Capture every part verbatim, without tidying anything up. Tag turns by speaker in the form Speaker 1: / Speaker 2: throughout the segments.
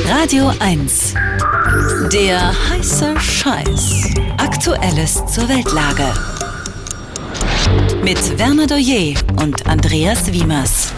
Speaker 1: Radio eins. Der heiße Scheiß. Aktuelles zur Weltlage. Mit Werner Doyer und Andreas Wiemers.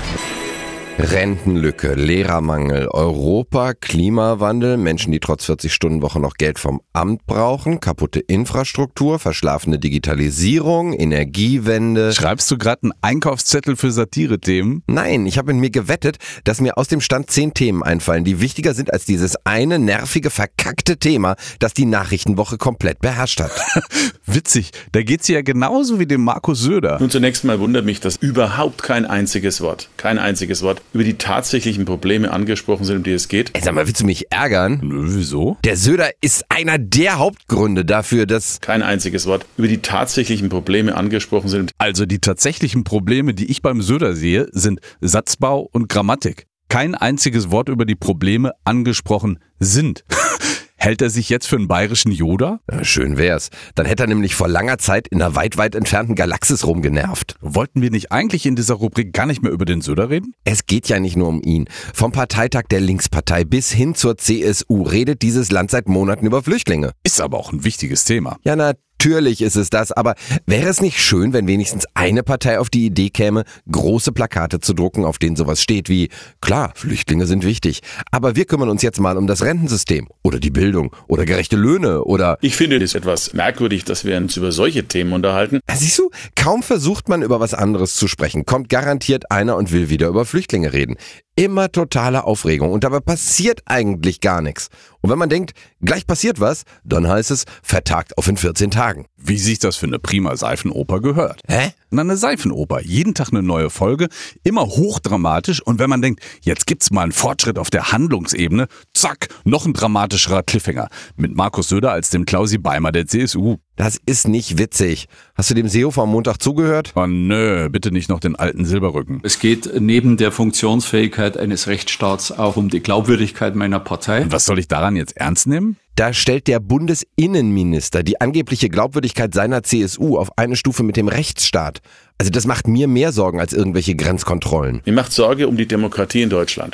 Speaker 2: Rentenlücke, Lehrermangel, Europa, Klimawandel, Menschen, die trotz vierzig-Stunden-Woche noch Geld vom Amt brauchen, kaputte Infrastruktur, verschlafene Digitalisierung, Energiewende.
Speaker 3: Schreibst du gerade einen Einkaufszettel für Satire-Themen?
Speaker 2: Nein, ich habe mit mir gewettet, dass mir aus dem Stand zehn Themen einfallen, die wichtiger sind als dieses eine nervige, verkackte Thema, das die Nachrichtenwoche komplett beherrscht hat.
Speaker 3: Witzig, da geht's dir ja genauso wie dem Markus Söder.
Speaker 4: Nun, zunächst mal wundert mich, dass überhaupt kein einziges Wort, kein einziges Wort über die tatsächlichen Probleme angesprochen sind, um die es geht.
Speaker 2: Ey, sag mal, willst du mich ärgern?
Speaker 3: Nö, wieso?
Speaker 2: Der Söder ist einer der Hauptgründe dafür, dass...
Speaker 4: Kein einziges Wort über die tatsächlichen Probleme angesprochen sind.
Speaker 3: Also die tatsächlichen Probleme, die ich beim Söder sehe, sind Satzbau und Grammatik. Kein einziges Wort über die Probleme angesprochen sind. Hält er sich jetzt für einen bayerischen Yoda?
Speaker 2: Ja, schön wär's. Dann hätte er nämlich vor langer Zeit in einer weit, weit entfernten Galaxis rumgenervt.
Speaker 3: Wollten wir nicht eigentlich in dieser Rubrik gar nicht mehr über den Söder reden?
Speaker 2: Es geht ja nicht nur um ihn. Vom Parteitag der Linkspartei bis hin zur C S U redet dieses Land seit Monaten über Flüchtlinge.
Speaker 3: Ist aber auch ein wichtiges Thema.
Speaker 2: Ja, natürlich ist es das, aber wäre es nicht schön, wenn wenigstens eine Partei auf die Idee käme, große Plakate zu drucken, auf denen sowas steht wie, klar, Flüchtlinge sind wichtig, aber wir kümmern uns jetzt mal um das Rentensystem oder die Bildung oder gerechte Löhne oder...
Speaker 4: Ich finde es etwas merkwürdig, dass wir uns über solche Themen unterhalten.
Speaker 2: Siehst du, kaum versucht man über was anderes zu sprechen, kommt garantiert einer und will wieder über Flüchtlinge reden. Immer totale Aufregung und dabei passiert eigentlich gar nichts. Und wenn man denkt, gleich passiert was, dann heißt es, vertagt auf in vierzehn Tagen.
Speaker 3: Wie sich das für eine prima Seifenoper gehört.
Speaker 2: Hä?
Speaker 3: Na, eine Seifenoper. Jeden Tag eine neue Folge, immer hochdramatisch. Und wenn man denkt, jetzt gibt's mal einen Fortschritt auf der Handlungsebene, zack, noch ein dramatischerer Cliffhanger. Mit Markus Söder als dem Klausi Beimer der C S U.
Speaker 2: Das ist nicht witzig. Hast du dem Seehofer am Montag zugehört?
Speaker 3: Oh nö, bitte nicht noch den alten Silberrücken.
Speaker 5: Es geht neben der Funktionsfähigkeit eines Rechtsstaats auch um die Glaubwürdigkeit meiner Partei.
Speaker 3: Und was soll ich daran jetzt ernst nehmen?
Speaker 2: Da stellt der Bundesinnenminister die angebliche Glaubwürdigkeit seiner C S U auf eine Stufe mit dem Rechtsstaat. Also das macht mir mehr Sorgen als irgendwelche Grenzkontrollen.
Speaker 4: Mir macht Sorge um die Demokratie in Deutschland.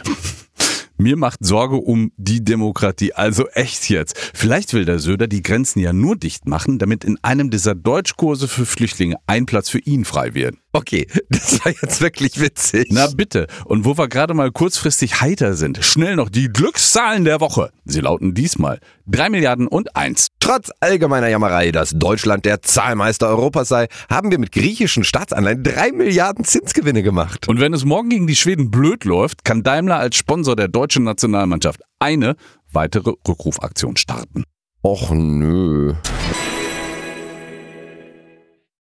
Speaker 3: Mir macht Sorge um die Demokratie, also echt jetzt. Vielleicht will der Söder die Grenzen ja nur dicht machen, damit in einem dieser Deutschkurse für Flüchtlinge ein Platz für ihn frei wird.
Speaker 2: Okay, das war jetzt wirklich witzig.
Speaker 3: Na bitte. Und wo wir gerade mal kurzfristig heiter sind, schnell noch die Glückszahlen der Woche. Sie lauten diesmal drei Milliarden und eins.
Speaker 2: Trotz allgemeiner Jammerei, dass Deutschland der Zahlmeister Europas sei, haben wir mit griechischen Staatsanleihen drei Milliarden Zinsgewinne gemacht.
Speaker 3: Und wenn es morgen gegen die Schweden blöd läuft, kann Daimler als Sponsor der deutschen Nationalmannschaft eine weitere Rückrufaktion starten.
Speaker 2: Och nö.